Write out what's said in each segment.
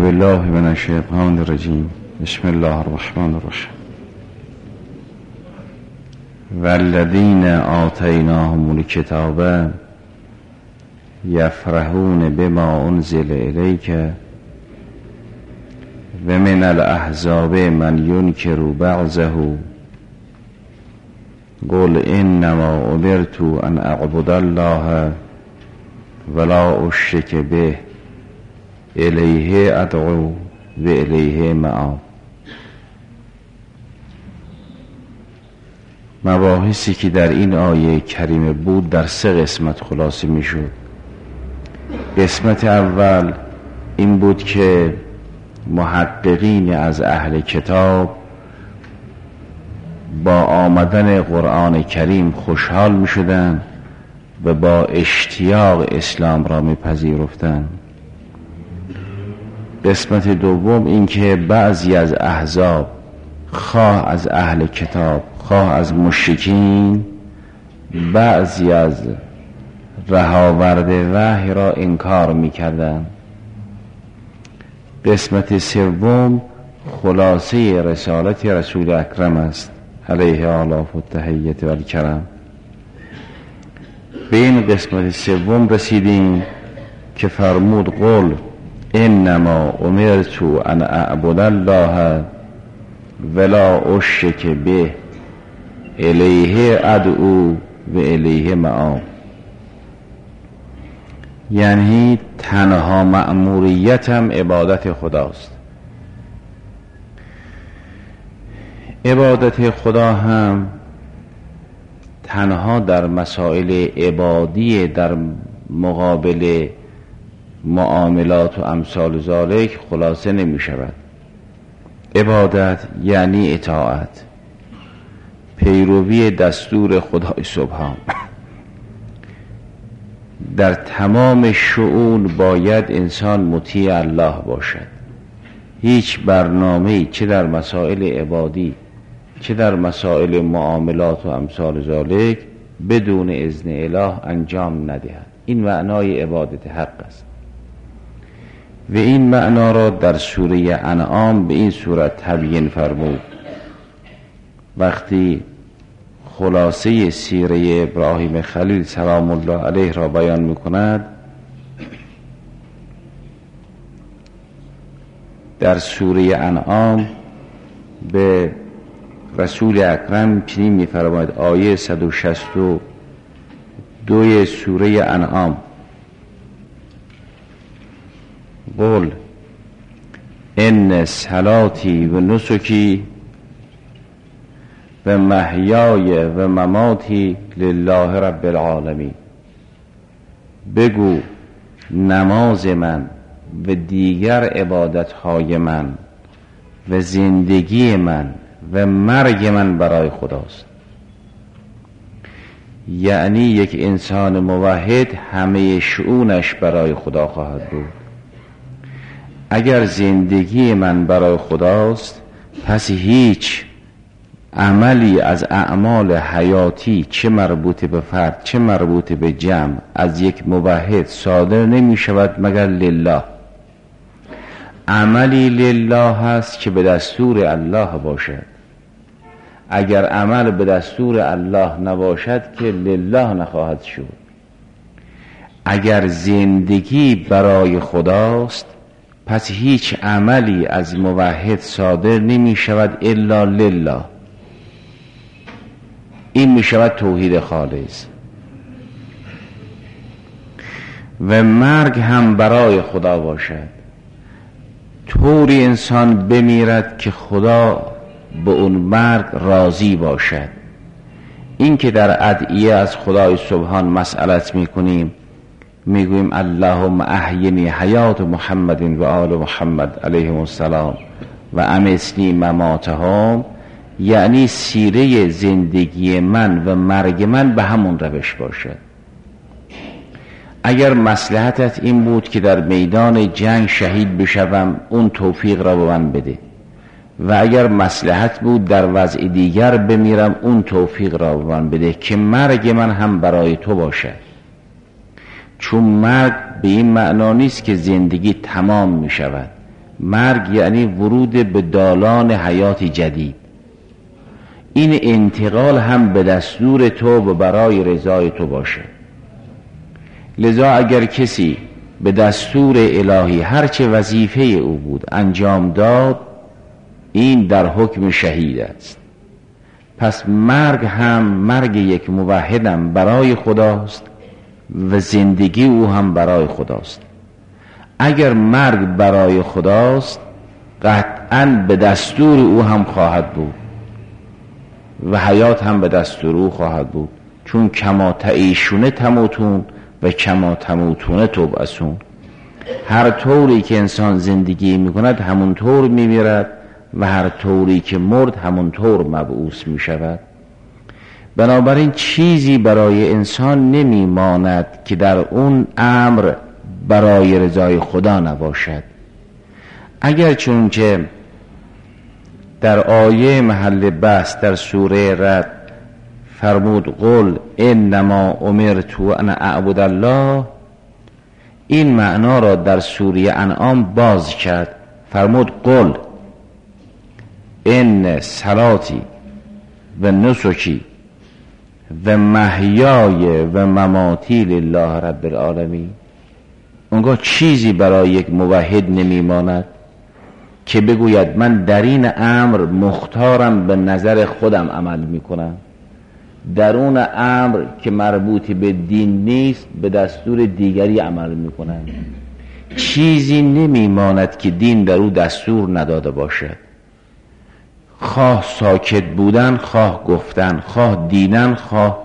بالله من الشیطان الرجیم. بسم الله الرحمن الرحیم. والذین آتیناهم الکتاب یفرحون بما انزل الیک و من الاحزاب من ینکر بعضه قل انما امرت ان اعبد الله ولا اشرک به الیه ادعو و الیه مآب. مباحثی که در این آیه کریمه بود در 3 قسمت خلاصه می شد. قسمت اول این بود که محققین از اهل کتاب با آمدن قرآن کریم خوشحال می شدن و با اشتیاق اسلام را می پذیرفتن. قسمت دوم این که بعضی از احزاب خواه از اهل کتاب خواه از مشرکین بعضی از رهاورده وحی را انکار می‌کردند. قسمت سوم خلاصه رسالت رسول اکرم است علیه آلاف و تحیت و الکرم. به این قسمت سوم رسیدیم که فرمود قل انما امرت ان اعبد الله ولا اشرک به الیه ادعو و الیه مآب. یعنی تنها مأموریتم عبادت خداست. عبادت خدا هم تنها در مسائل عبادی در مقابل معاملات و امثال ذالک خلاصه نمی شود. عبادت یعنی اطاعت، پیروی دستور خدای سبحان. در تمام شؤون باید انسان مطیع الله باشد. هیچ برنامه‌ای چه در مسائل عبادی چه در مسائل معاملات و امثال ذالک بدون اذن اله انجام ندهد. این معنای عبادت حق است و این معنا را در سوره انعام به این صورت تبیین فرمود وقتی خلاصه سیره ابراهیم خلیل سلام الله علیه را بیان می‌کند. در سوره انعام به رسول اکرم چنین می‌فرماید، آیه 162 سوره انعام: قل ان صلاتی و نسکی و محیای و مماتی لله رب العالمین. بگو نماز من و دیگر عبادتهای من و زندگی من و مرگ من برای خداست. یعنی یک انسان موحد همه شؤونش برای خدا خواهد بود. اگر زندگی من برای خداست پس هیچ عملی از اعمال حیاتی چه مربوط به فرد چه مربوط به جمع از یک موحد صادر نمی شود مگر لله. عملی لله هست که به دستور الله باشد. اگر عمل به دستور الله نباشد که لله نخواهد شد. اگر زندگی برای خداست پس هیچ عملی از موحد صادر نمی شود الا لله. این می شود توحید خالص. و مرگ هم برای خدا باشد. طوری انسان بمیرد که خدا به اون مرگ راضی باشد. این که در ادعیه از خدای سبحان مسئلت می کنیم، میگوییم اللهم احینی حیات محمد و آل محمد علیهم السلام و امسنی مماتهم، یعنی سیره زندگی من و مرگ من به همون روش باشد. اگر مصلحتت این بود که در میدان جنگ شهید بشوم، اون توفیق را به من بده. و اگر مصلحت بود در وضع دیگر بمیرم، اون توفیق را به من بده که مرگ من هم برای تو باشد. چون مرگ به این معنا نیست که زندگی تمام می شود، مرگ یعنی ورود به دالان حیات جدید. این انتقال هم به دستور تو و برای رضای تو باشه. لذا اگر کسی به دستور الهی هرچه وظیفه او بود انجام داد، این در حکم شهید است. پس مرگ هم مرگ یک موحدم برای خداست و زندگی او هم برای خداست. اگر مرگ برای خداست قطعاً به دستور او هم خواهد بود و حیات هم به دستور او خواهد بود، چون کما تعیشون تموتون و کما تموتون تبعثون. هر طوری که انسان زندگی میکند همون طور میمیرد و هر طوری که مرد همون طور مبعوث میشود. بنابراین چیزی برای انسان نمیماند که در اون امر برای رضای خدا نباشد. اگر چونکه در آیه محل بحث در سوره رد فرمود قل انما امرت ان اعبد الله، این معنا را در سوره انعام باز کرد. فرمود قل ان صلاتی و نسکی و محیای و مماتی لله رب العالمین. اونگاه چیزی برای یک موحد نمیماند که بگوید من در این امر مختارم به نظر خودم عمل میکنم، در اون امر که مربوط به دین نیست به دستور دیگری عمل میکنم. چیزی نمیماند که دین در او دستور نداده باشد. خواه ساکت بودن، خواه گفتن، خواه دیدن، خواه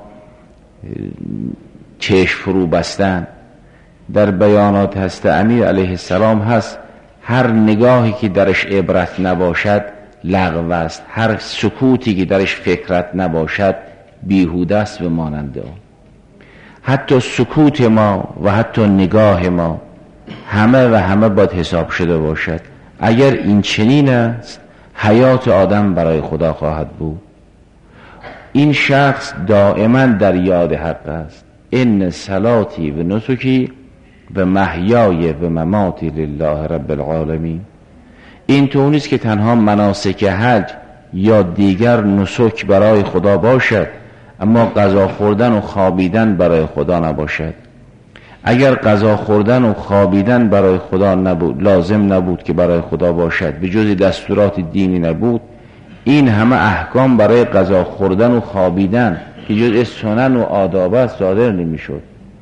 چشم فرو بستن. در بیانات هست امیر علیه السلام هست هر نگاهی که درش عبرت نباشد لغو است، هر سکوتی که درش فکرت نباشد بیهوده است و ماننده آن. حتی سکوت ما و حتی نگاه ما همه و همه باید حساب شده باشد. اگر این چنین است حیات آدم برای خدا خواهد بود. این شخص دائما در یاد حق است. ان صلاتی و نسکی و محیای و مماتی لله رب العالمین. این تو نیست که تنها مناسک حج یا دیگر نسک برای خدا باشد اما غذا خوردن و خوابیدن برای خدا نباشد. اگر غذا خوردن و خوابیدن برای خدا نبود، لازم نبود که برای خدا باشد، به جز دستورات دینی نبود، این همه احکام برای غذا خوردن و خوابیدن که جز سنن و آداب است صادر نمیشد.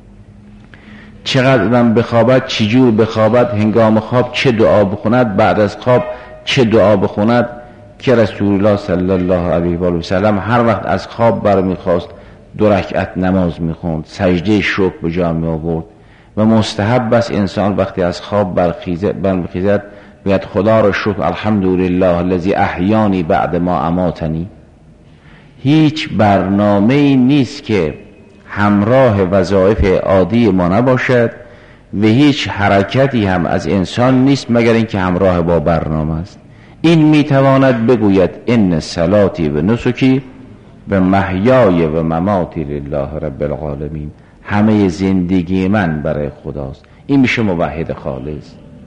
چقدر آدم بخوابد، چجور بخوابد، هنگام خواب چه دعا بخوند، بعد از خواب چه دعا بخوند، که رسول الله صلی الله علیه و سلم هر وقت از خواب برمیخواست 2 رکعت نماز میخوند، سجده شکر به جا می آورد. و مستحب است انسان وقتی از خواب برمیخیزد بگوید خدا را شکر الحمدلله الذی احیانی بعد ما اماتنی. هیچ برنامه‌ای نیست که همراه وظایف عادی ما نباشد و هیچ حرکتی هم از انسان نیست مگر اینکه همراه با برنامه است. این میتواند بگوید ان صلاتی و نسکی و محیای و مماتی لله رب العالمین، همه زندگی من برای خداست. این میشه موحد خالص.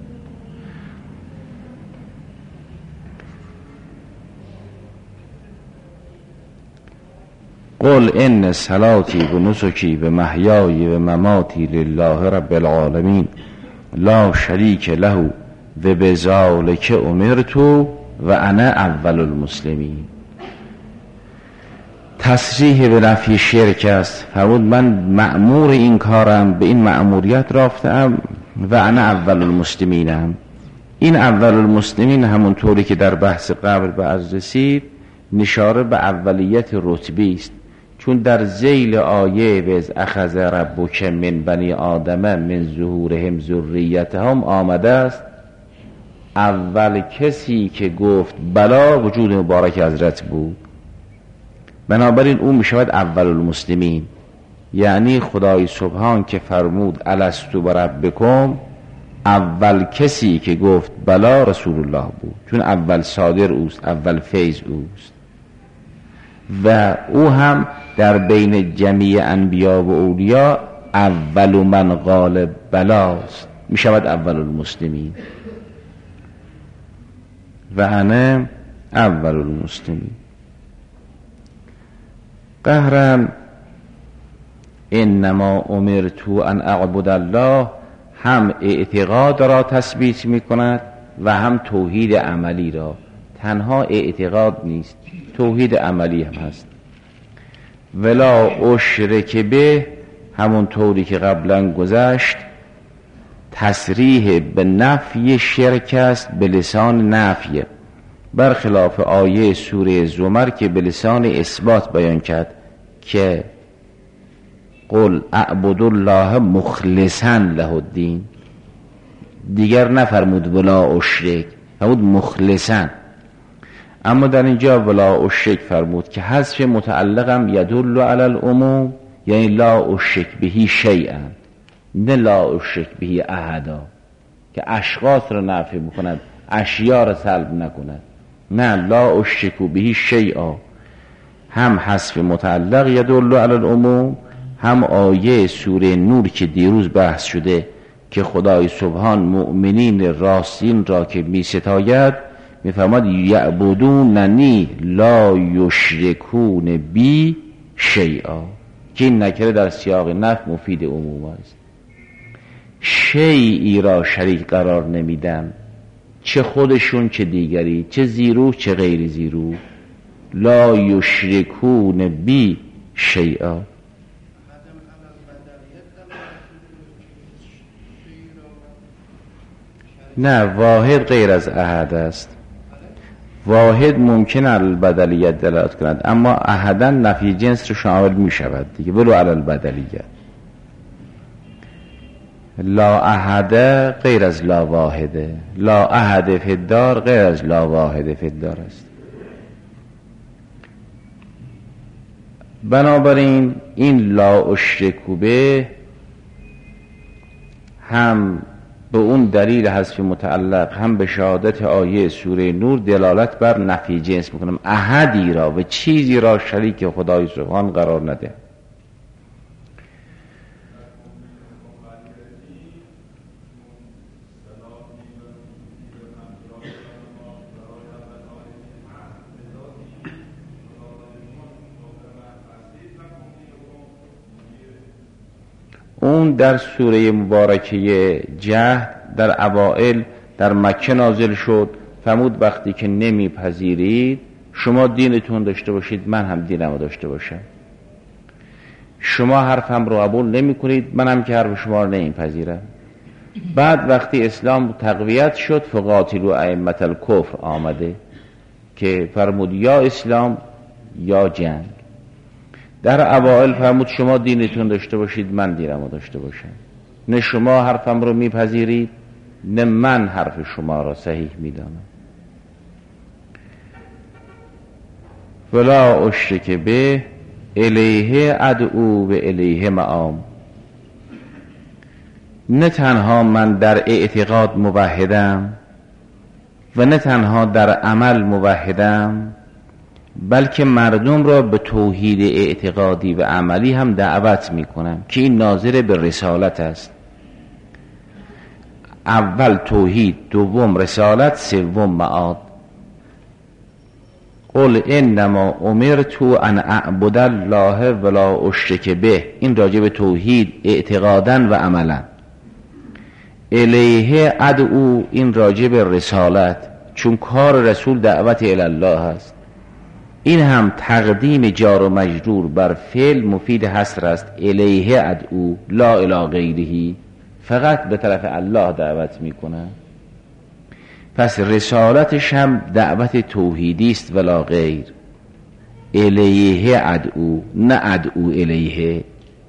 قل ان صلاتی و نسکی و محیای و مماتی لله رب العالمین لا شریک له و بذالک امرت و انا اول المسلمین. تصریح به نفی شرک است. فرمود من مأمور این کارم، به این مأموریت رافتم و انا اول المسلمینم. این اول المسلمین همونطوری که در بحث قبل به عرض رسید نشاره به اولیت رتبی است، چون در ذیل آیه و از اخذ ربک من بنی آدم من ظهورهم ذریتهم آمده است اول کسی که گفت بلا وجود مبارک حضرت بود. بنابراین اون میشود اول المسلمین، یعنی خدای سبحان که فرمود الستو بربکم، اول کسی که گفت بلا رسول الله بود، چون اول صادر اوست، اول فیض اوست و او هم در بین جمیع انبیا و اولیا اول من قال بلاست، میشود اول المسلمین. و انا اول المسلمین. قهرا انما امرت ان اعبد الله هم اعتقاد را تثبیت می کند و هم توحید عملی را. تنها اعتقاد نیست، توحید عملی هم هست. ولا اشرک به، همون طوری که قبلا گذشت، تصریح به نفی شرک است به لسان نفی، برخلاف آیه سوره زمر که به لسان اثبات بیان کرد که قل اعبد الله مخلصا له الدین. دیگر نفرمود ولا اشرک، فرمود مخلصا. اما در اینجا ولا اشرک فرمود که حذف متعلقم یدل علی العموم، یعنی لا اشرک بهی شیئا، نه لا اشرک بهی احدا که اشخاص را نفی بکند، اشیا را سلب نکند. نه، لا اشرک بهی شیئا. هم حذف متعلق یدل علی العموم، هم آیه سوره نور که دیروز بحث شده که خدای سبحان مؤمنین راستین را که می ستاید میفرماد یعبدوننی لا یشرکون بی شیئا، که این نکره در سیاق نفی مفید عموم است. شیئی را شریک قرار نمیدن، چه خودشون چه دیگری، چه زیرو چه غیر زیرو. لا یشرکون بی شیئا. نه، واحد غیر از احد است. واحد ممکن علی البدلیت دلالت کند، اما احدا نفی جنس رو شامل می شود دیگه، ولو علی البدلیت. لا احد غیر از لا واحده، لا احد فی الدار غیر از لا واحده فی الدار است. بنابراین این لا اشرکو به هم به اون دلیل حذف متعلق، هم به شهادت آیه سوره نور دلالت بر نفی جنس میکنم. احدی را و چیزی را شریک خدای سبحان قرار نده. اون در سوره مبارکه جهد در اوائل در مکه نازل شد. فرمود وقتی که نمیپذیرید شما دینتون داشته باشید، من هم دینم داشته باشم. شما حرفم رو قبول نمی کنید، من هم که حرف شما رو نمیپذیرم. بعد وقتی اسلام تقویت شد فقاتلوا ائمة الکفر آمده که فرمود یا اسلام یا جنگ. در اوائل فرمود شما دینتون داشته باشید، من دینمو داشته باشم. نه شما حرفم رو میپذیرید، نه من حرف شما را صحیح میدانم. ولا اشرک به الیه ادعو و الیه مآب. نه تنها من در اعتقاد موحدم و نه تنها در عمل موحدم، بلکه مردم را به توحید اعتقادی و عملی هم دعوت میکنم که این ناظر به رسالت است. اول توحید، دوم رسالت، سوم معاد. قل انما امرت ان اعبد الله ولا اشرک به، این راجع به توحید اعتقادا و عملا. الیه ادعو، این راجع به رسالت، چون کار رسول دعوت الی الله است. این هم تقدیم جار و مجرور بر فعل مفید حصر است. الیه ادعو لا الی غیره، فقط به طرف الله دعوت میکنه. پس رسالتش هم دعوت توحیدی است ولا غیر. الیه ادعو، نه ادعو الیه.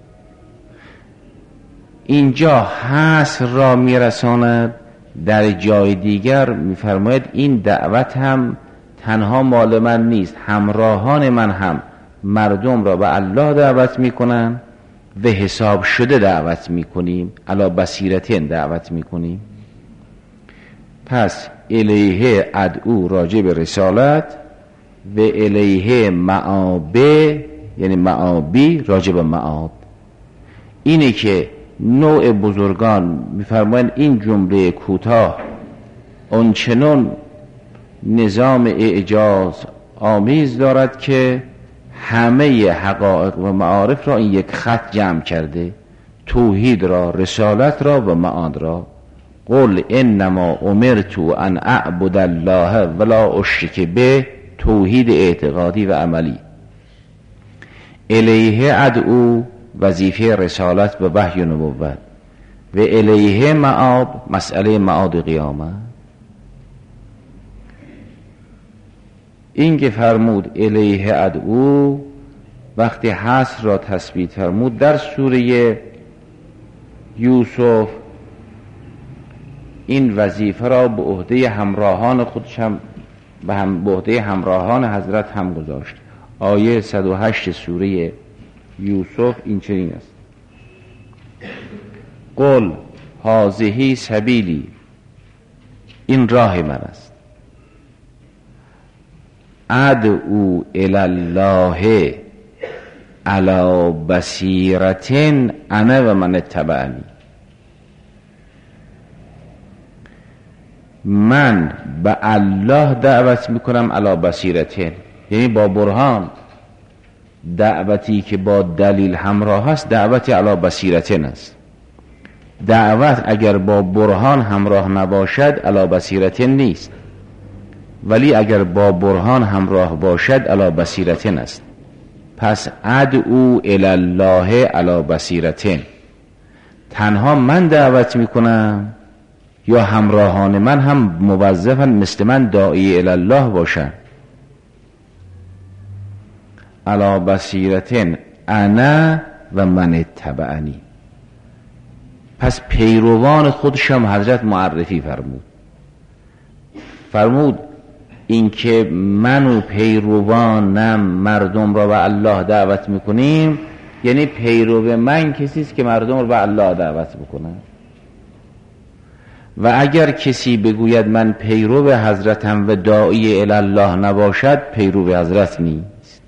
اینجا حصر را میرساند، در جای دیگر میفرماید این دعوت هم تنها مال من نیست، همراهان من هم مردم را به الله دعوت میکنن و حساب شده دعوت میکنیم، علی بصیرتین دعوت میکنیم. پس الیه ادعو راجع به رسالت و الیه معابه، یعنی معابی راجع به معاد. اینه که نوع بزرگان میفرمایند این جمله کوتاه اونچنان نظام اعجاز آمیز دارد که همه حقایق و معارف را این یک خط جمع کرده، توحید را، رسالت را و معاد را. قل انما امرت ان اعبد الله ولا اشرک به، توحید اعتقادی و عملی. الیه ادعو، وظیفه رسالت و وحی و نبوت. و الیه معاد، مسئله معاد قیامت. این که فرمود الیه ادعو، وقتی حصر را تثبیت فرمود در سوره یوسف، این وظیفه را به عهده همراهان خودش هم به عهده همراهان حضرت هم گذاشت. آیه 108 سوره یوسف این چنین است: قل هذه سبیلی، این راه من است، ادعو الی الله علی بصیرة انا و من اتبعنی. من به الله دعوت میکنم علی بصیرة، یعنی با برهان. دعوتی که با دلیل همراه است دعوت علی بصیرة است. دعوت اگر با برهان همراه نباشد علی بصیرة نیست، ولی اگر با برهان همراه باشد علی بصیرة است. پس ادعو الی الله علی بصیرة، تنها من دعوت میکنم یا همراهان من هم موظفن مثل من داعی الی الله باشن. علی بصیرة انا و من اتبعنی. پس پیروان خودشم حضرت معرفی فرمود اینکه من و پیروانم مردم را به الله دعوت میکنیم، یعنی پیرو من کسی است که مردم را به الله دعوت بکنه. و اگر کسی بگوید من پیرو حضرتم و داعی الی الله نباشد، پیرو حضرت نیست.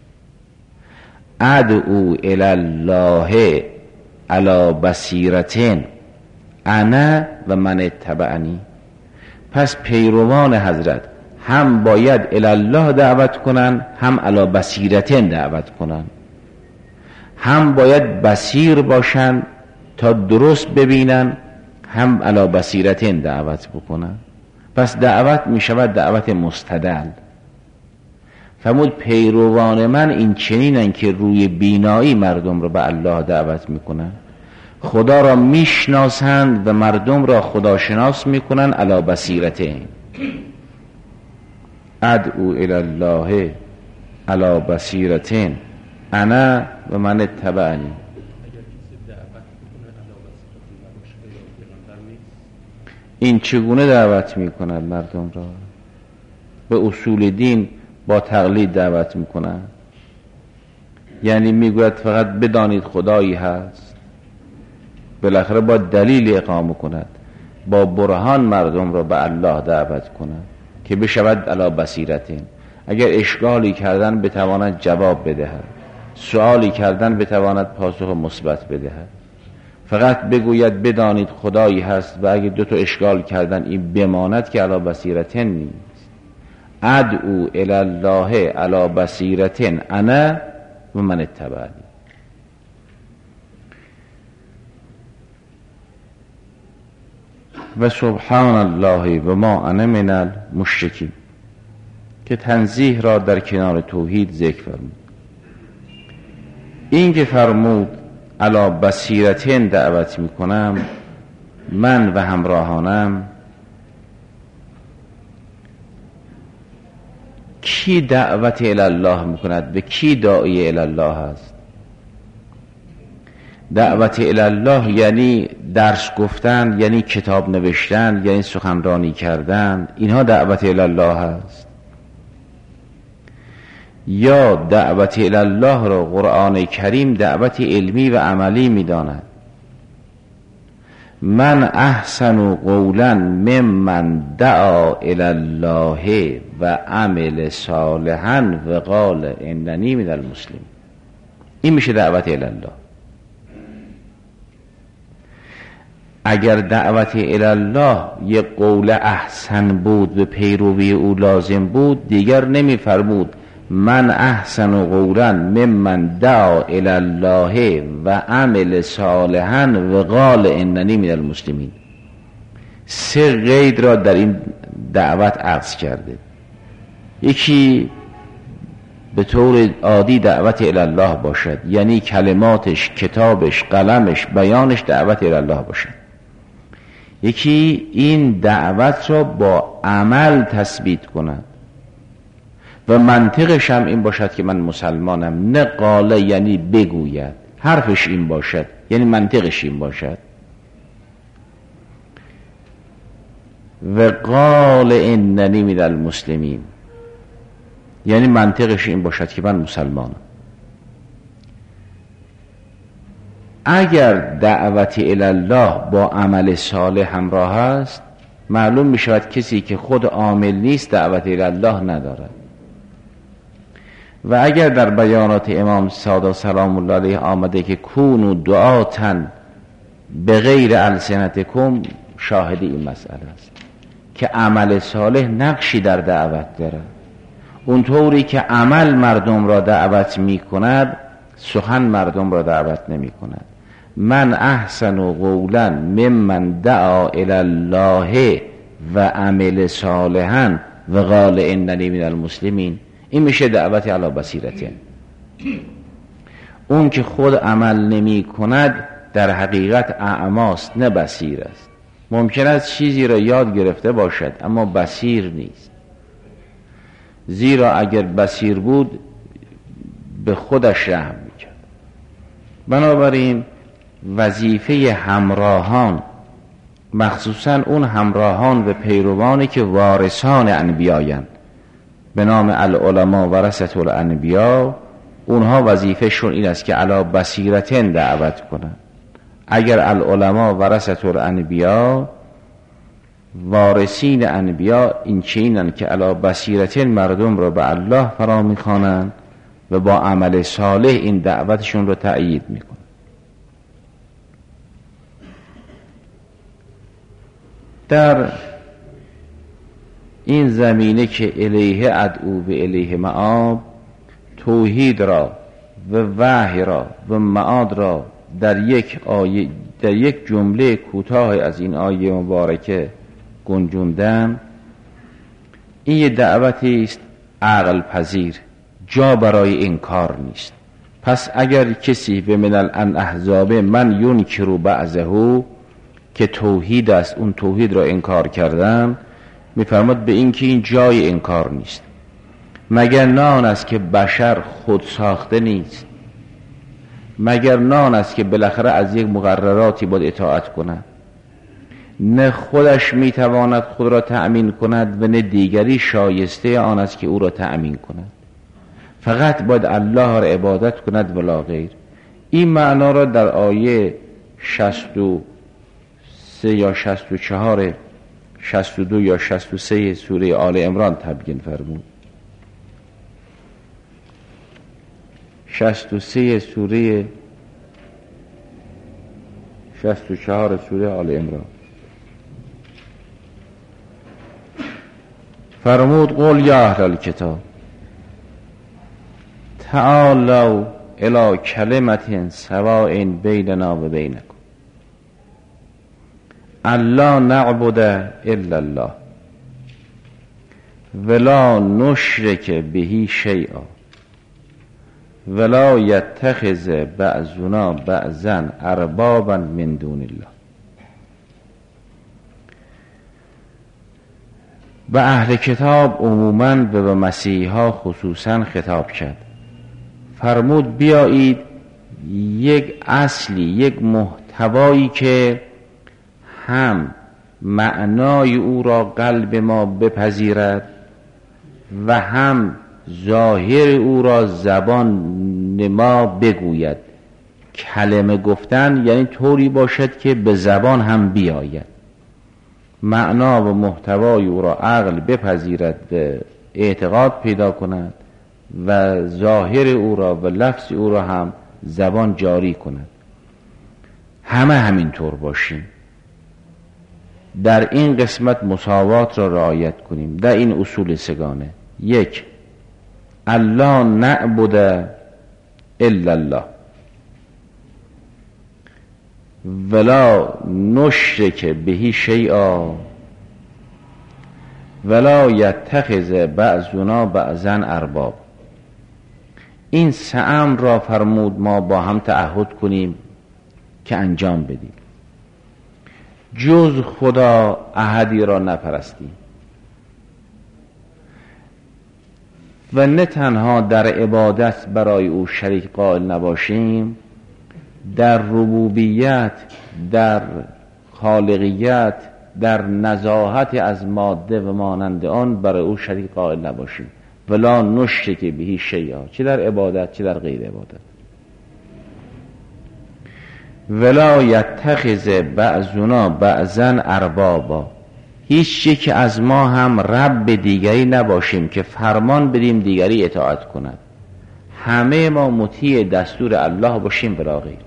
ادعو الی الله علی بصیرة انا و من اتبعنی. پس پیروان حضرت هم باید الی الله دعوت کنن، هم علی بصیرة دعوت کنن. هم باید بصیر باشن تا درست ببینن، هم علی بصیرة دعوت بکنن. پس دعوت می شود دعوت مستدل. فرمود پیروان من این چنینن که روی بینایی مردم را به الله دعوت میکنن، خدا را میشناسند و مردم را خداشناس میکنن علی بصیرة. ادعو الی الله علی بصیرة انا و من اتبعنی. این چگونه دعوت میکنند مردم را؟ به اصول دین با تقلید دعوت میکنند. یعنی میگوید فقط بدانید خدایی هست، بالاخره با دلیل اقامه کند، با برهان مردم را به الله دعوت کند که بشود علی بصیرة. اگر اشکالی کردن بتواند جواب بدهد، سوالی کردن بتواند پاسخ مثبت بدهد. فقط بگوید بدانید خدایی هست و اگر دو تا اشکال کردن این بماند که علی بصیرة نیست. ادعو الی الله علی بصیرة انا و من اتبعنی. و سبحان الله و ما انا من المشرکین، که تنزیه را در کنار توحید ذکر فرمود. این که فرمود علی بصیرة دعوت میکنم من و همراهانم، کی دعوت الی الله میکند و کی داعی الی الله هست؟ دعوت الی الله یعنی درس گفتن، یعنی کتاب نوشتن، یعنی سخنرانی کردن، اینها دعوت الی الله هست. یا دعوت الی الله را قرآن کریم دعوت علمی و عملی میداند. من احسن قولا ممن دعا الی الله و عمل صالحا و قال اننی من المسلمین. این میشه دعوت الی الله. اگر دعوت الله یک قول احسن بود به پیروی او لازم بود، دیگر نمی فرمود من احسن قولا ممن دعا الی الله و عمل صالحا و قال اننی من المسلمین. 3 قید را در این دعوت عکس کرده. یکی به طور عادی دعوت الی الله باشد، یعنی کلماتش، کتابش، قلمش، بیانش دعوت الی الله باشد. یکی این دعوت را با عمل تثبیت کند و منطقش هم این باشد که من مسلمانم، نه قاله یعنی بگوید، حرفش این باشد یعنی منطقش این باشد. و قال اننی من المسلمین، یعنی منطقش این باشد که من مسلمانم. اگر دعوت الی الله با عمل صالح همراه است، معلوم می شود کسی که خود عامل نیست دعوت الی الله ندارد. و اگر در بیانات امام صادق سلام الله علیه آمده که کونوا دعاة بغیر السنتکم، شاهد این مسئله است که عمل صالح نقشی در دعوت دارد. اونطوری که عمل مردم را دعوت می کند، سخن مردم را دعوت نمی کند. من احسن قولا ممن دعا الی الله و عمل صالحا و قال اننی من المسلمین. این میشه دعوت علی بصیرته. اون که خود عمل نمی کند در حقیقت اعماست نه بصیر است. ممکن است چیزی را یاد گرفته باشد اما بصیر نیست، زیرا اگر بصیر بود به خودش رحم میکرد. بنابراین وظیفه همراهان، مخصوصا اون همراهان و پیروانی که وارثان انبیایند به نام العلماء ورثة الانبیا، اونها وظیفهشون این است که علی بصیرتن دعوت کنند. اگر العلماء ورثة الانبیا، وارثین انبیا این چینن که علی بصیرتن مردم را به الله فرا میخوانند و با عمل صالح این دعوتشون رو تأیید میکنند. در این زمینه که الیه ادعو و الیه مآب، توحید را و وحی را و معاد را در یک جمله کوتاه از این آیه مبارکه گنجوندم. این یه دعوتی است عقل پذیر، جا برای انکار نیست. پس اگر کسی به من الاحزاب من ینکر بعضه، که توحید است، اون توحید را انکار کردن، میفرماد به این که این جای انکار نیست. مگر نان است که بشر خود ساخته نیست؟ مگر نان است که بالاخره از یک مقرراتی باید اطاعت کند؟ نه خودش میتواند خود را تأمین کند و نه دیگری شایسته آن است که او را تأمین کند. فقط باید الله را عبادت کند ولا غیر. این معنا را در آیه 63 یا 64 62 یا 63 سوره آل عمران تبیین فرمود. 63 سوره 64 سوره آل عمران فرمود قل یا اهل الکتاب تعالوا الی کلمة سواء بیننا و بینکم الا نعبد الا الله ولا نشرک به شیئا ولا یتخذ بعضنا بعضا اربابا من دون الله. به اهل کتاب عموماً و به مسیحا خصوصاً خطاب کرد. فرمود بیایید یک اصلی، یک محتوایی که هم معنای او را قلب ما بپذیرد و هم ظاهر او را زبان ما بگوید. کلمه گفتن یعنی طوری باشد که به زبان هم بیاید. معنا و محتوای او را عقل بپذیرد و اعتقاد پیدا کند و ظاهر او را و لفظ او را هم زبان جاری کند. همه همین طور باشیم. در این قسمت مساوات را رعایت کنیم در این اصول سگانه. یک، الله نعبد الا الله ولا نشرک به شیئا ولا یتخذ بعضنا بعضا ارباب. این سه امر را فرمود ما با هم تعهد کنیم که انجام بدیم. جز خدا احدی را نپرستیم و نه تنها در عبادت برای او شریک قائل نباشیم، در ربوبیت، در خالقیت، در نزاهت از ماده و مانند آن برای او شریک قائل نباشیم. ولا نشرک به شیئا، چه در عبادت چه در غیر عبادت. ولا یتخذ بعضنا بعضا اربابا، هیچ یک از ما هم رب دیگری نباشیم که فرمان بدیم دیگری اطاعت کند. همه ما مطیع دستور الله باشیم بلا غیر.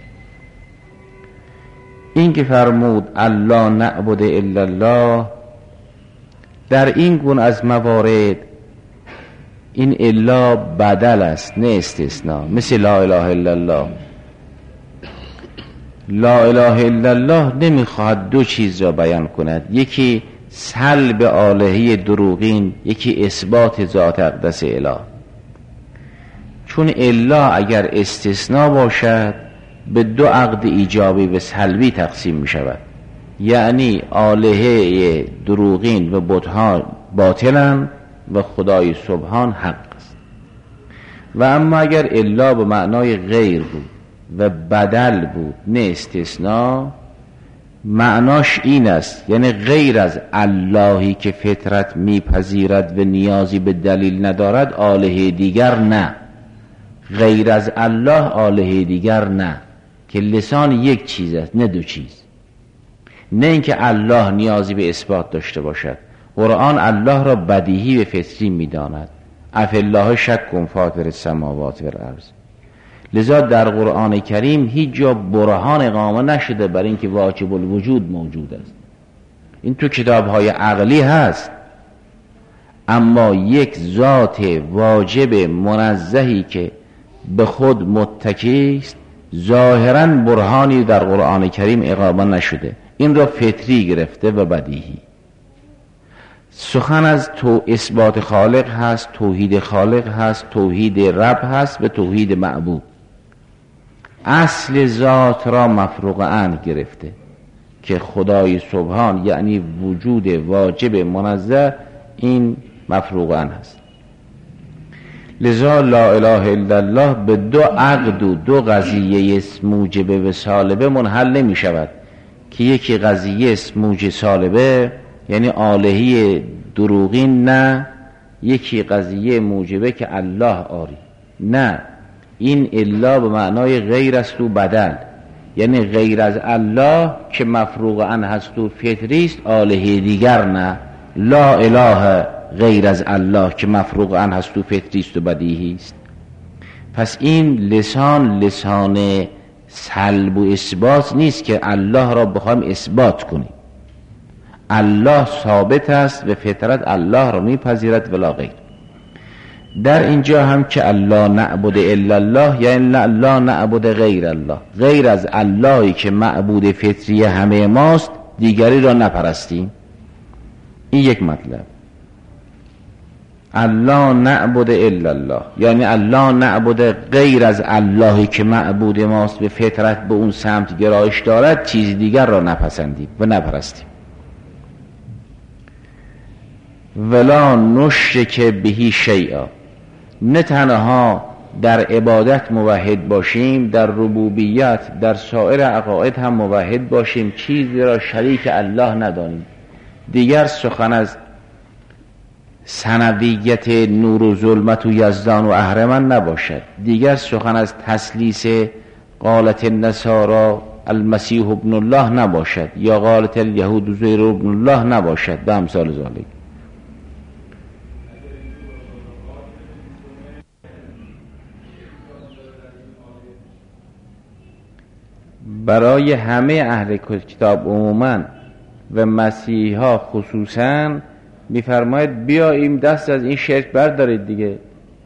این که فرمود الله نعبد الا الله، در این گونه از موارد این الا بدل است نه استثناء. مثل لا اله الا الله، لا اله الا الله نمیخواهد دو چیز را بیان کند، یکی سلب آلهه دروغین، یکی اثبات ذات اقدس اله. چون الا اگر استثناء باشد به دو عقد ایجابی و سلبی تقسیم می شود، یعنی آلهه دروغین و بتها باطلند و خدای سبحان حق است. و اما اگر الا به معنای غیر بود و بدل بود نه استثناء، معناش این است یعنی غیر از اللهی که فطرت میپذیرد و نیازی به دلیل ندارد آلهه دیگر نه، غیر از الله آلهه دیگر نه، که لسان یک چیز است نه دو چیز. نه اینکه الله نیازی به اثبات داشته باشد. قرآن الله را بدیهی و فطری میداند. اف الله شک فاطر السماوات و الارض. لذا در قرآن کریم هیچ جا برهان اقامه نشده بر اینکه واجب الوجود موجود است. این تو کتاب‌های عقلی هست، اما یک ذات واجب منزهی که به خود متکی است ظاهراً برهانی در قرآن کریم اقامه نشده. این را فطری گرفته و بدیهی. سخن از تو اثبات خالق هست، توحید خالق هست، توحید رب هست و توحید معبود. اصل ذات را مفروغ گرفته که خدای سبحان یعنی وجود واجب منزه، این مفروغ هست. لذا لا اله الا الله به دو عقد و دو قضیه موجب و سالبه منحل نمی شود که یکی قضیه موجب سالبه یعنی آلهی دروغین نه، یکی قضیه موجبه که الله آری نه. این الا به معنای غیر است و بدل، یعنی غیر از الله که مفروغ عنه هست و فطری است آلهه دیگر نه. لا اله غیر از الله که مفروغ عنه هست و فطری است و بدیهی است. پس این لسان سلب و اثبات نیست که الله را بخوایم اثبات کنیم. الله ثابت است و فطرت الله را میپذیرد ولا غیر. در اینجا هم که الله نعبد الا الله یعنی لا نعبد غیر الله، غیر از اللهی که معبود فطری همه ماست دیگری را نپرستیم. این یک مطلب. الله نعبد الا الله یعنی الله نعبد غیر از اللهی که معبود ماست و فطرت به اون سمت گرایش دارد چیز دیگر را نپسندیم و نپرستیم. ولا نشرک به شیئا، نه تنها در عبادت موحد باشیم، در ربوبیت در سایر عقاید هم موحد باشیم، چیزی را شریک الله ندانیم. دیگر سخن از سندیت نور و ظلمت و یزدان و اهرمن نباشد. دیگر سخن از تثلیث قالت النصارى المسیح ابن الله نباشد یا قالت الیهود عزیر ابن الله نباشد به امثال ذالک. برای همه اهل کتاب عموما و مسیحی ها خصوصا میفرماید بیاییم دست از این شرک بردارید دیگه.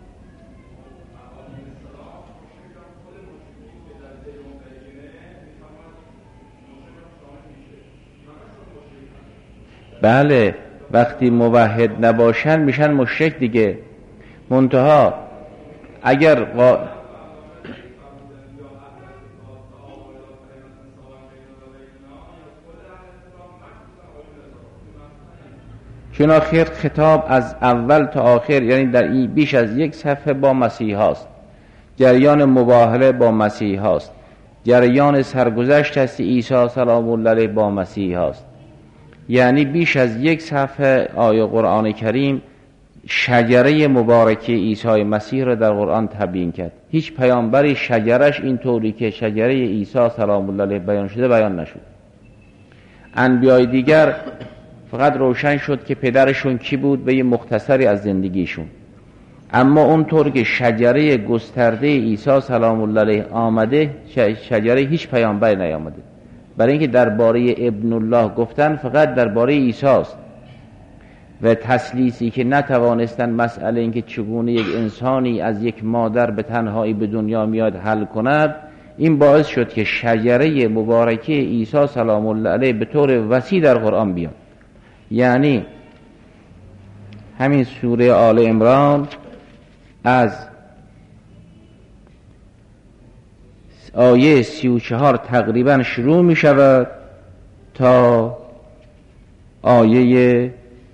بله وقتی موحد نباشن میشن مشرک دیگه. منتها اگر چون آخر خطاب از اول تا آخر، یعنی در این بیش از یک صفحه با مسیح هاست، جریان مباهله با مسیح هاست، جریان سرگذشت است عیسی سلام الله علیه با مسیح هاست. یعنی بیش از یک صفحه آیه قرآن کریم شجره مبارکه عیسی مسیح را در قرآن تبیین کرد. هیچ پیامبری شجرش این طوری که شجره عیسی سلام الله علیه بیان شده بیان نشد. انبیای دیگر فقط روشن شد که پدرشون کی بود به یه مختصری از زندگیشون، اما اونطور که شجره گسترده عیسی سلام الله علیه آمده شجره هیچ پیامبری نیامده. برای اینکه درباره ابن الله گفتن فقط درباره عیسی است و تسلیسی که نتوانستن مسئله اینکه چگونه یک انسانی از یک مادر به تنهایی به دنیا میاد حل کند، این باعث شد که شجره مبارکه عیسی سلام الله علیه به طور وسیع در قرآن بیاد. یعنی همین سوره آل عمران از آیه 34 تقریبا شروع می شود تا آیه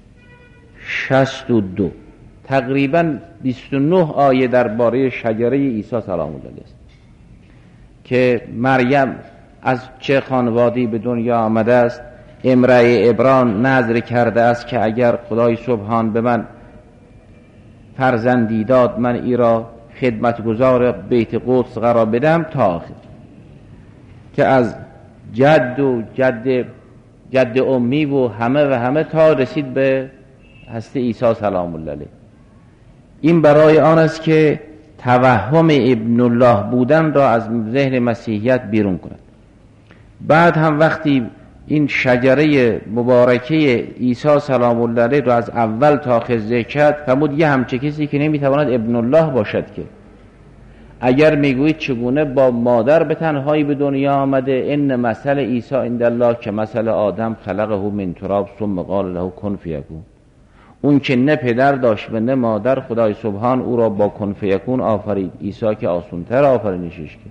62، تقریبا 29 آیه درباره شجره عیسی سلام الله علیه است که مریم از چه خانواده‌ای به دنیا آمده است. امرأه عبران نذر کرده است که اگر خدای سبحان به من فرزندی داد من ای را خدمتگزار بیت قدس قرار بدم تا آخر، که از جد و جد امی و همه تا رسید به هسته عیسی سلام الله علیه. این برای آن است که توهم ابن الله بودن را از ذهن مسیحیت بیرون کند. بعد هم وقتی این شجره مبارکه عیسی سلام الله علیه را از اول تا آخر ذکر کرد، فرمود یه همچه کسی که نمیتواند ابن الله باشد که اگر میگویید چگونه با مادر به تنهایی به دنیا آمده، ان مثل عیسی عند الله که مثل آدم خلقه من تراب ثم قال له کن فیکون، اون که نه پدر داشت و نه مادر، خدای سبحان او را با کن فیکون آفرید. عیسی که آسان‌تر آفرینشش که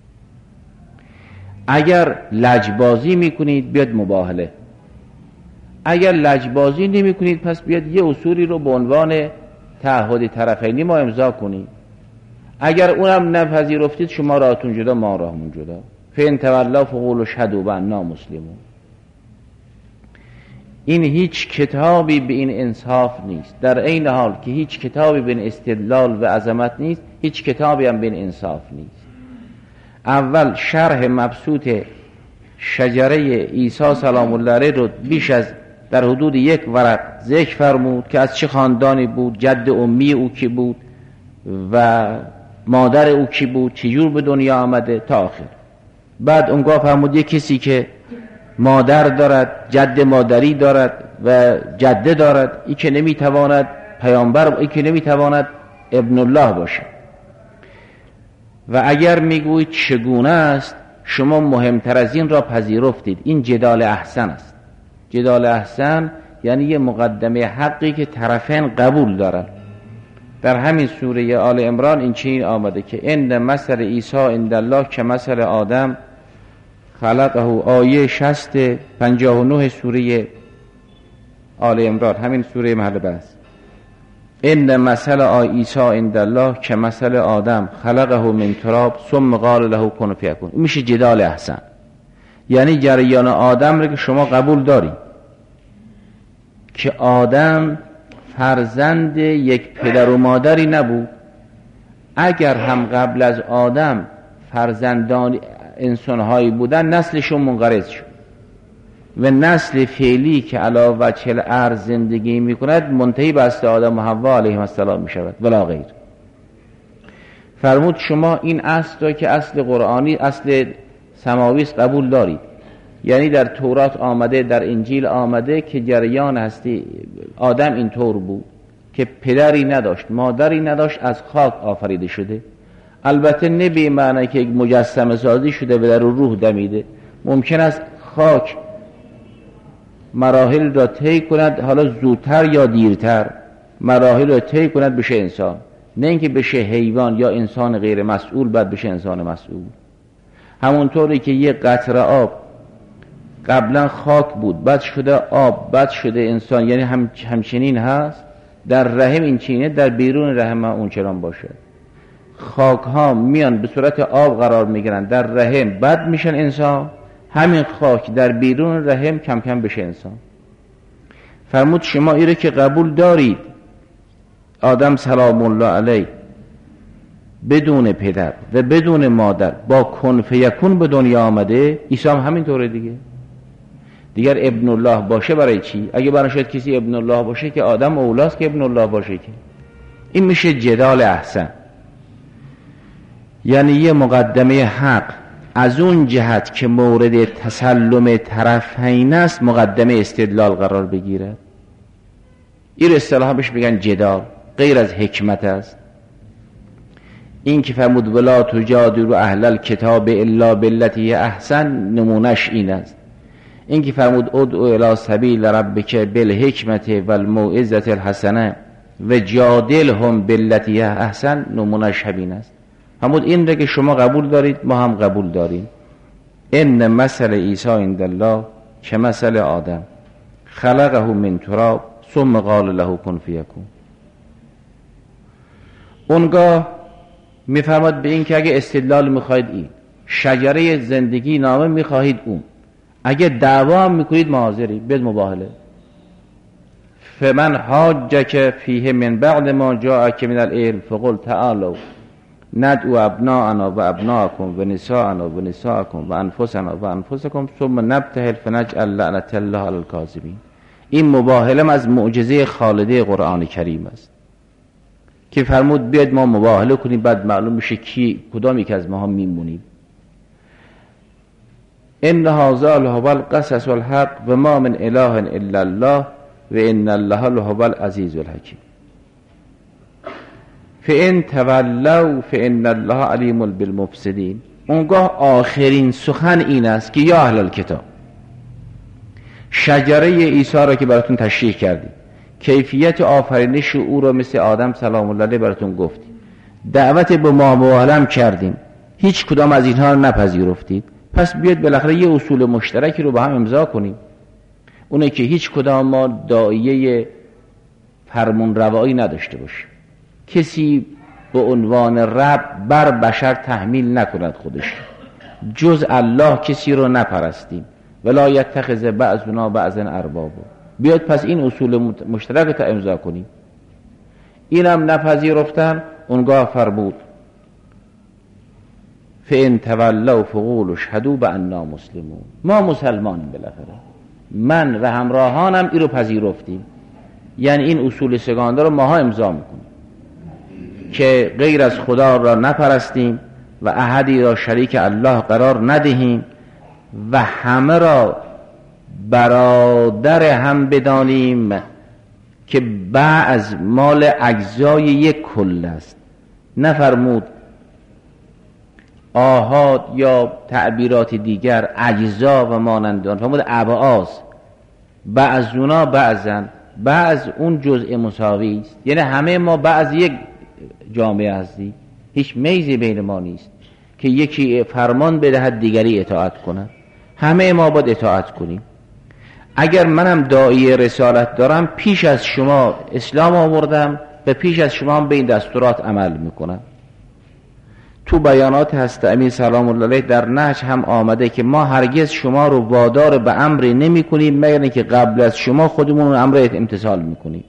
اگر لجبازی میکنید بیاد مباهله، اگر لجبازی نمی کنید پس بیاد یه اصولی رو به عنوان تعهد طرفینی ما امضا کنید. اگر اونم نپذیرفتید شما راهتون جدا ما راهمون جدا. فین تولا فقولوا اشهدوا بأننا مسلمون. این هیچ کتابی به این انصاف نیست، در عین حال که هیچ کتابی به این استدلال و عظمت نیست، هیچ کتابی هم به این انصاف نیست. اول شرح مبسوط شجره عیسی سلام الله علیه رو بیش از در حدود یک ورق ذکر فرمود که از چه خاندانی بود، جد امی او کی بود و مادر او کی بود، چجور به دنیا آمده تا آخر. بعد اونگاه فرمود یک کسی که مادر دارد، جد مادری دارد و جده دارد، این که نمیتواند پیامبر، این که نمیتواند ابن الله باشه. و اگر میگویید چگونه است، شما مهمتر از این را پذیرفتید. این جدال احسن است. جدال احسن یعنی یه مقدمه حقی که طرفین قبول دارن. در همین سوره آل عمران این چنین آمده که ان مثل عیسی عند الله که مثل آدم خلقه، آیه 59 سوره آل عمران، همین سوره محل بحث. ان مثل عیسی عند الله که مثل آدم خلقه من تراب ثم قال له کن فیکون. این میشه جدال احسن، یعنی جریان آدم رو که شما قبول دارید که آدم فرزند یک پدر و مادری نبود. اگر هم قبل از آدم فرزندان انسانهایی بودن، نسلشون منقرض شد و نسل فعلی که علی وجه الارض زندگی میکند منتهی به اصل آدم و حوا علیهم السلام میشود ولا غیر. فرمود شما این اصل را که اصل قرآنی، اصل سماوی است قبول دارید، یعنی در تورات آمده، در انجیل آمده که جریان هستی آدم اینطور بود که پدری نداشت، مادری نداشت، از خاک آفریده شده. البته نه به معنی که مجسمه سازی شده و در روح دمیده. ممکن است خاک مراحل را طی کند، حالا زودتر یا دیرتر مراحل را طی کند بشه انسان، نه اینکه بشه حیوان یا انسان غیر مسئول بعد بشه انسان مسئول. همونطوری که یک قطره آب قبلا خاک بود، بعد شده آب، بعد شده انسان، یعنی همچنین هست در رحم این چینه، در بیرون رحم اون چنان باشه. خاک ها میان به صورت آب قرار میگیرن در رحم، بعد میشن انسان. همین خاک در بیرون رحم کم کم بشه انسان. فرمود شما ایره که قبول دارید آدم سلام الله علیه بدون پدر و بدون مادر با کن فیکون به دنیا آمده، عیسی هم همینطوره دیگر ابن الله باشه برای چی؟ اگه برای شاید کسی ابن الله باشه که آدم اولاست که ابن الله باشه. که این میشه جدال احسن، یعنی یه مقدمه حق از اون جهت که مورد تسلم طرفین است مقدمه استدلال قرار بگیرد. این اصطلاحا بهش بگن جدال، غیر از حکمت است. این که فرمود ولا تجادلوا اهل الکتاب الا بالتی احسن، نمونش این است. این که فرمود ادعو الی سبیل ربک بالحکمت والموعظة الحسنه و جادلهم بالتی احسن، نمونش همین است. فرمود این را که شما قبول دارید ما هم قبول داریم. ان مثل عیسی عند الله که مثل آدم خلقه من تراب ثم قال له کن فیکون. اونگاه میفرماد به این که اگه استدلال میخواهید این شجره زندگی نامه میخواهید اون، اگه دعوا هم میکنید ما حاضریم بید مباهله. فمن حاجک فیه من بعد ما جاءک من العلم فقل تعالوا ندعو ابناءنا و ابناءکم و نساءنا و نساءکم و انفسنا و انفسکم ثم نبتهل فنجعل لعنت الله علی الکاذبین. این مباهله از معجزه خالده قرآن کریم است که فرمود بیاد ما مباهله کنیم، بعد معلوم میشه کی کدامی که از ما هم میمونیم. ان هذا لهو القصص الحق و ما من اله الا الله و ان الله لهو العزیز الحکیم. فان تولوا فان الله علیم بالمفسدین. اونگاه آخرین سخن این است که یا اهل الکتاب، شجره عیسی را که براتون تشریح کردیم، کیفیت آفرینش او را مثل آدم سلام الله علیه براتون گفتیم، دعوت به مباهله کردیم، هیچ کدام از اینها رو نپذیرفتید، پس بیاد بالاخره یه اصول مشترکی رو با هم امضا کنیم. اونه که هیچ کدام ما داعیه فرمون روایی نداشته باشیم، کسی به عنوان رب بر بشر تحمیل نکند خودش، جز الله کسی رو نپرستیم، ولا یتخذ بعضنا بعضا اربابا. بیاد پس این اصول مشترک تا امضا کنیم. اینم نپذیرفتن. اونگاه فرمود فان تولوا فقولوا اشهدوا بأننا مسلمون. ما مسلمانیم بالاخره، من و همراهانم این رو پذیرفتیم، یعنی این اصول سگانده رو ماها امضا میکنیم که غیر از خدا را نپرستیم و احدی را شریک الله قرار ندهیم و همه را برادر هم بدانیم که بعض مال اجزای یک کل است. نفرمود آحاد یا تعبیرات دیگر اجزا و مانندان، فرمود ابعاض، بعضونا بعضن، بعض اون جزء مساوی است، یعنی همه ما بعض یک جامعه هستیم، هیچ میزی بین ما نیست که یکی فرمان بدهد دیگری اطاعت کند، همه ما باید اطاعت کنیم. اگر منم داعی رسالت دارم پیش از شما اسلام آوردم و پیش از شما هم به این دستورات عمل میکنم. تو بیانات هست امیر سلام الله علیه در نهج هم آمده که ما هرگز شما رو وادار به امری نمی کنیم مگر اینکه قبل از شما خودمون امر امتثال میکنیم.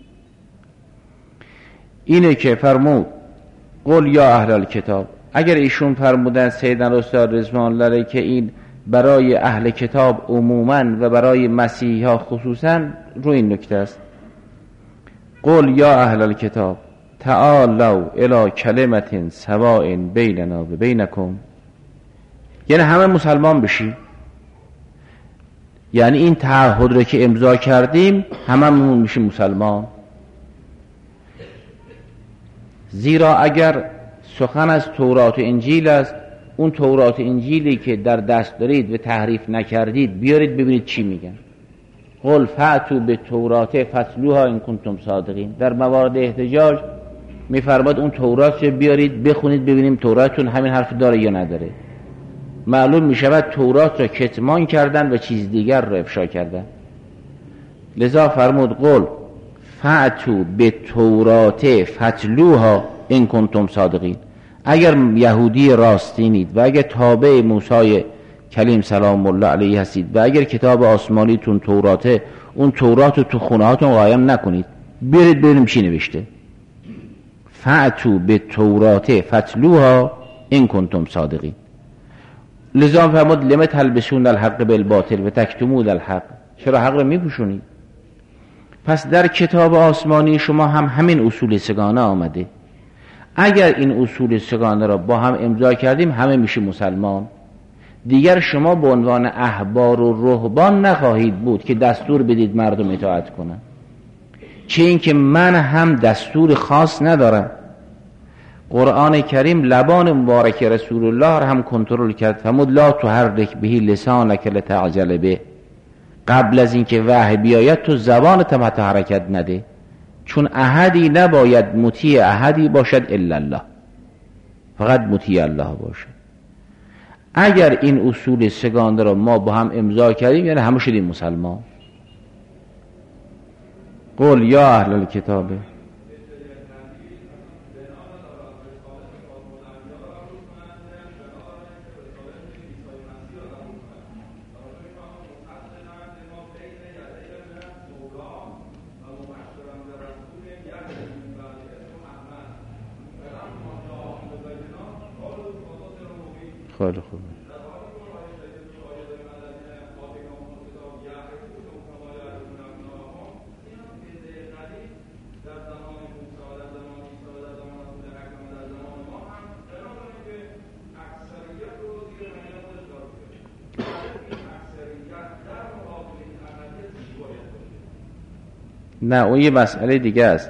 اینه که فرمود قل یا اهل الکتاب. اگر ایشون فرمودن سیدنا استاد رضوان الله علیه که این برای اهل کتاب عموما و برای مسیحی ها خصوصا، رو این نکته است. قل یا اهل الکتاب تعالوا الی کلمة سواء بیننا و بینکم، یعنی همه مسلمان بشی. یعنی این تعهد رو که امضا کردیم هممون میشیم مسلمان. زیرا اگر سخن از تورات و انجیل است، اون تورات و انجیلی که در دست دارید و تحریف نکردید بیارید ببینید چی میگن. قل فأتوا بالتوراة فاتلوها ان کنتم صادقین. در موارد احتجاج میفرماد اون تورات رو بیارید بخونید ببینیم توراتتون همین حرف داره یا نداره. معلوم میشود تورات را کتمان کردن و چیز دیگر را افشا کردن. لذا فرمود قل فأتوا بالتوراة فاتلوها ان کنتم صادقین. اگر یهودی راستینید و اگر تابع موسی کلیم سلام الله علیه هستید و اگر کتاب آسمانیتون توراته، اون تورات رو تو خونه هاتون قایم نکنید، بیارید ببینیم چی نوشته. فأتوا بالتوراة فاتلوها ان کنتم صادقین. لذا فرمود لم تلبسون الحق بالباطل و تکتمون الحق. چرا حق رو میپوشونید؟ پس در کتاب آسمانی شما هم همین اصول سگانه آمده. اگر این اصول سگانه را با هم امضا کردیم همه میشه مسلمان. دیگر شما به عنوان احبار و رهبان نخواهید بود که دستور بدید مردم اطاعت کنن، چه اینکه من هم دستور خاص ندارم. قرآن کریم لبان مبارک رسول الله را هم کنترل کرد. فرمود لا تحرک به لسانک لتعجل به. قبل از اینکه وحی بیاید تو زبانت هم حتی حرکت نده، چون احدی نباید مطیع احدی باشد الا الله، فقط مطیع الله باشد. اگر این اصول سگانه را ما با هم امضا کردیم یعنی همه شدیم مسلمان. قل یا اهل الکتاب. خیلی خوب. نه اون یه مسئله دیگه است.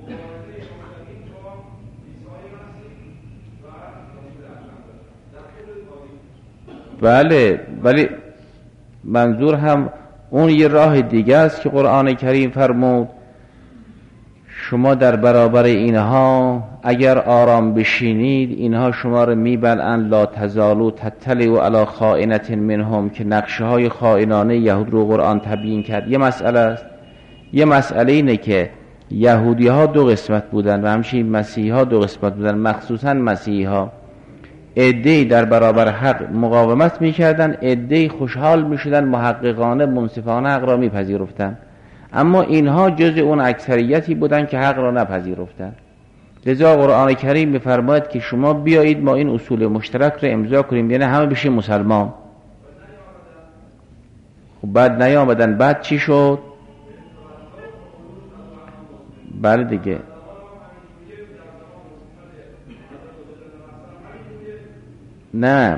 بله ولی منظور هم اون یه راه دیگه است که قرآن کریم فرمود شما در برابر اینها اگر آرام بشینید اینها شما رو میبلعن. لا تزالوا تطلعوا علی خائنة منهم، که نقشه های خائنانه یهود رو قرآن تبیین کرد. یه مسئله است. یه مسئله اینه که یهودی ها دو قسمت بودن و همچنین مسیحی ها دو قسمت بودن. مخصوصا مسیحی ها عده‌ای در برابر حق مقاومت میکردن، عده‌ای خوشحال میشدن محققانه منصفانه حق را میپذیرفتن. اما اینها جز اون اکثریتی بودن که حق را نپذیرفتن. لذا قرآن کریم میفرماید که شما بیایید ما این اصول مشترک را امضا کنیم، یعنی همه بشیم مسلمان. خب بعد نیامدن، بعد چی شد؟ بله دیگه. نه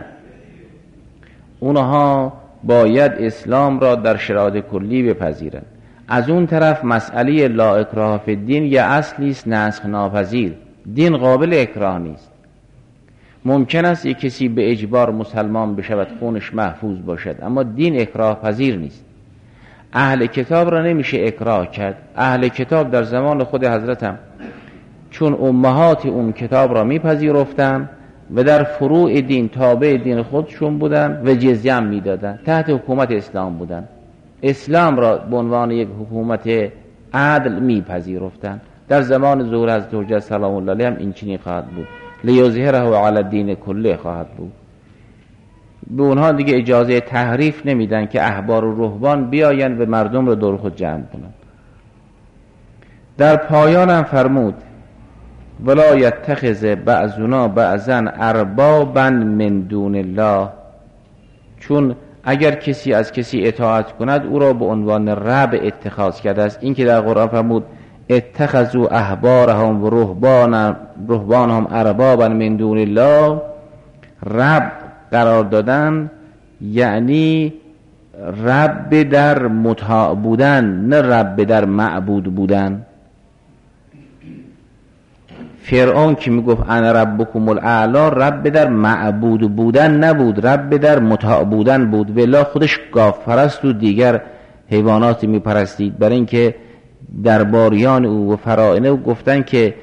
اونها باید اسلام را در شرایط کلی بپذیرند. از اون طرف مسئله لا اکراه فی الدین یه اصلی است نسخ ناپذیر. دین قابل اکراه نیست. ممکن است یک کسی به اجبار مسلمان بشود خونش محفوظ باشد، اما دین اکراه پذیر نیست. اهل کتاب را نمیشه اکراه کرد. اهل کتاب در زمان خود حضرتم چون امهات اون کتاب را میپذیرفتن و در فروع دین تابع دین خودشون بودن و جزیه هم میدادن، تحت حکومت اسلام بودن، اسلام را به عنوان یک حکومت عدل میپذیرفتن. در زمان ظهور حضرت حجت سلام الله علیه هم این چنین خواهد بود. لیظهره علی الدین کله خواهد بود. به اونها دیگه اجازه تحریف نمیدن که احبار و رهبان بیاین و مردم رو دور خود جمع کنن. در پایان هم فرمود ولا یتخذ بعضنا بعضا اربابا من دون الله، چون اگر کسی از کسی اطاعت کند او را به عنوان رب اتخاذ کرده است. این که در قرآن فرمود اتخذوا احبارهم و رهبانهم اربابا من دون الله، رب قرار دادن یعنی رب در مطاع بودن، نه رب در معبود بودن. فرعون که میگفت انا ربکم الاعلی، رب در معبود بودن نبود، رب در مطاع بودن بود. ولی خودش گاو پرست و دیگر حیوانات میپرستید، برای اینکه درباریان او و فرائنه او گفتن که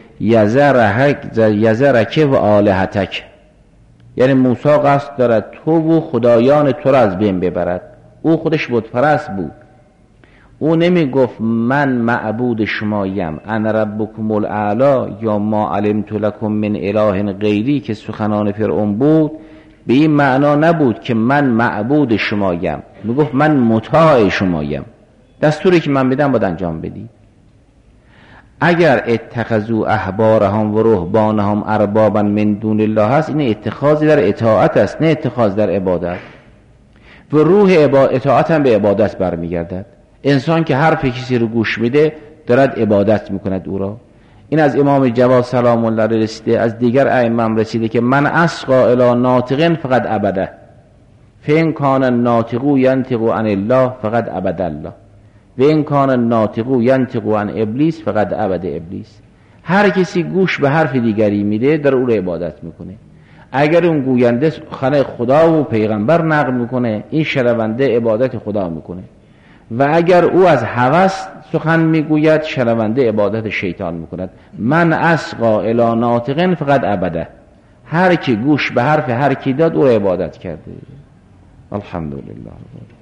یذرک و آلهتک، یعنی موسی قصد دارد تو و خدایان تو را از بین ببرد. او خودش بت پرست بود، او نمی گفت من معبود شمایم، انا ربکم الاعلی یا ما علمت لکم من اله غیری که سخنان فرعون بود. به این معنا نبود که من معبود شمایم، می گفت من مطاع شمایم، دستوری که من بدم باید انجام بدی. اگر اتخذوا احبارهم و رهبانهم اربابا من دون الله هست، این اتخاذی در اطاعت است، نه اتخاذ در عبادت. و روح اطاعت هم به عبادت برمیگردد. انسان که حرف کسی رو گوش میده دارد عبادت میکند او را. این از امام جواد سلام الله علیه رسیده، از دیگر ائمه رسیده که من اسقا الی ناطق فقط عبده، فین کان الناطق ینطق عن الله فقط عبد الله، و این کان الناطق ینطق عن ابلیس فقط عبد ابلیس. هر کسی گوش به حرف دیگری میده در او را عبادت میکنه. اگر اون گوینده سخن خدا و پیغمبر نقل میکنه، این شنونده عبادت خدا میکنه. و اگر او از هوس سخن میگوید، شنونده عبادت شیطان میکند. من اسقا الی ناطق فقط عبده، هر کی گوش به حرف هر کی داد او را عبادت کرده. الحمدلله.